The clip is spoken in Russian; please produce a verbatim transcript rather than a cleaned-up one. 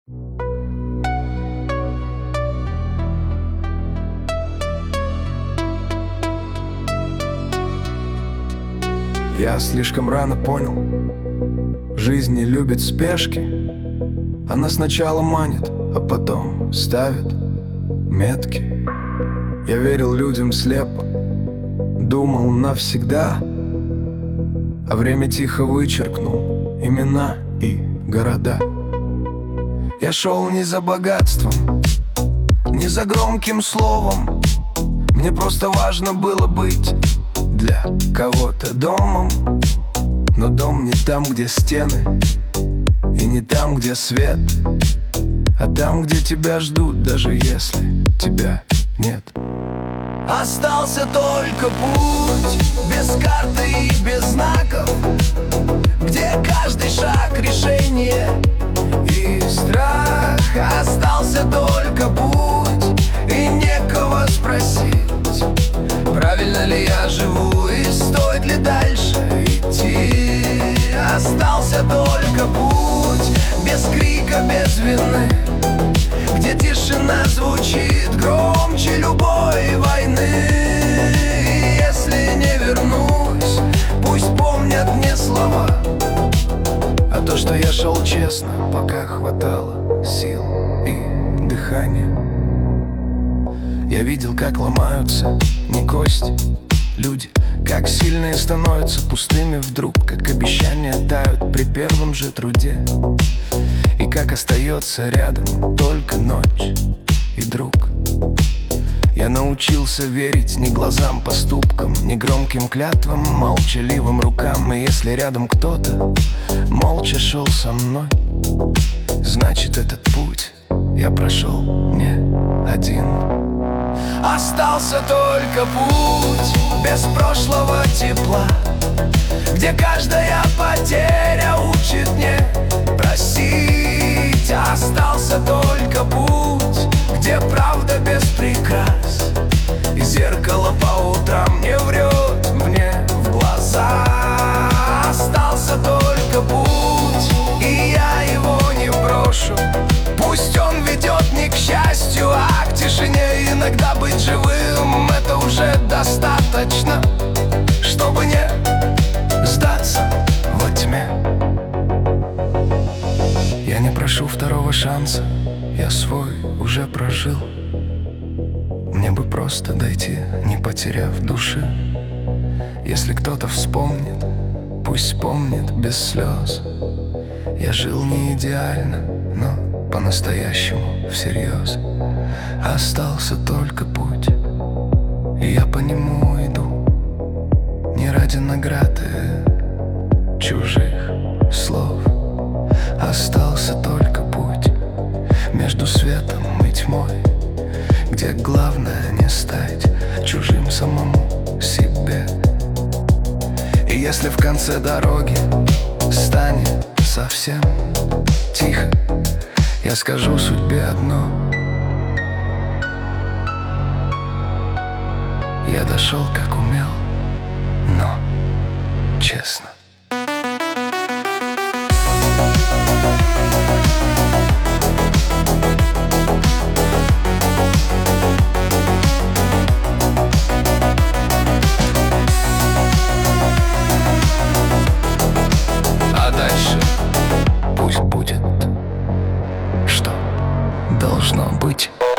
Я слишком рано понял, жизнь не любит спешки. Она сначала манит, а потом ставит метки. Я верил людям слепо, думал навсегда, а время тихо вычеркнул имена и города. Я шел не за богатством, не за громким словом. Мне просто важно было быть для кого-то домом. Но дом не там, где стены, и не там, где свет, а там, где тебя ждут, даже если тебя нет. Остался только путь, без карты и без знаков, где каждый шаг решение и страх. Остался только путь, и некого спросить, правильно ли я живу и стоит ли дальше идти. Остался только путь, без крика, без вины, где тишина звучит громче любой войны. И если не вернусь, пусть помнят мне слова, а то, что я шел честно, пока хватало сил и дыхания. Я видел, как ломаются не кости люди, как сильные становятся пустыми вдруг, как обещания тают при первом же труде, и как остается рядом только ночь и друг. Я научился верить не глазам, поступкам, не громким клятвам, молчаливым рукам. И если рядом кто-то молча шел со мной, значит, этот путь я прошел не один. Остался только путь, без прошлого тепла, где каждая потеря учит не просить. Остался только путь, где правда без прикрас, и зеркало по утрам не врет мне в глаза. Остался только путь, и я его не брошу. Пусть он ведет не к счастью, а к тишине. Иногда быть живым — это уже достаточно, чтобы не сдаться во тьме. Я не прошу второго шанса, я свой уже прожил. Мне бы просто дойти, не потеряв души. Если кто-то вспомнит, пусть вспомнит без слез. Я жил не идеально, но по-настоящему всерьез. Остался только путь, и я по нему иду, не ради награды чужих слов. Остался только путь между светом и тьмой, где главное не стать чужим самому себе. И если в конце дороги станет совсем тихо, я скажу судьбе одно: я дошел как умел, но честно. А дальше пусть будет, что должно быть.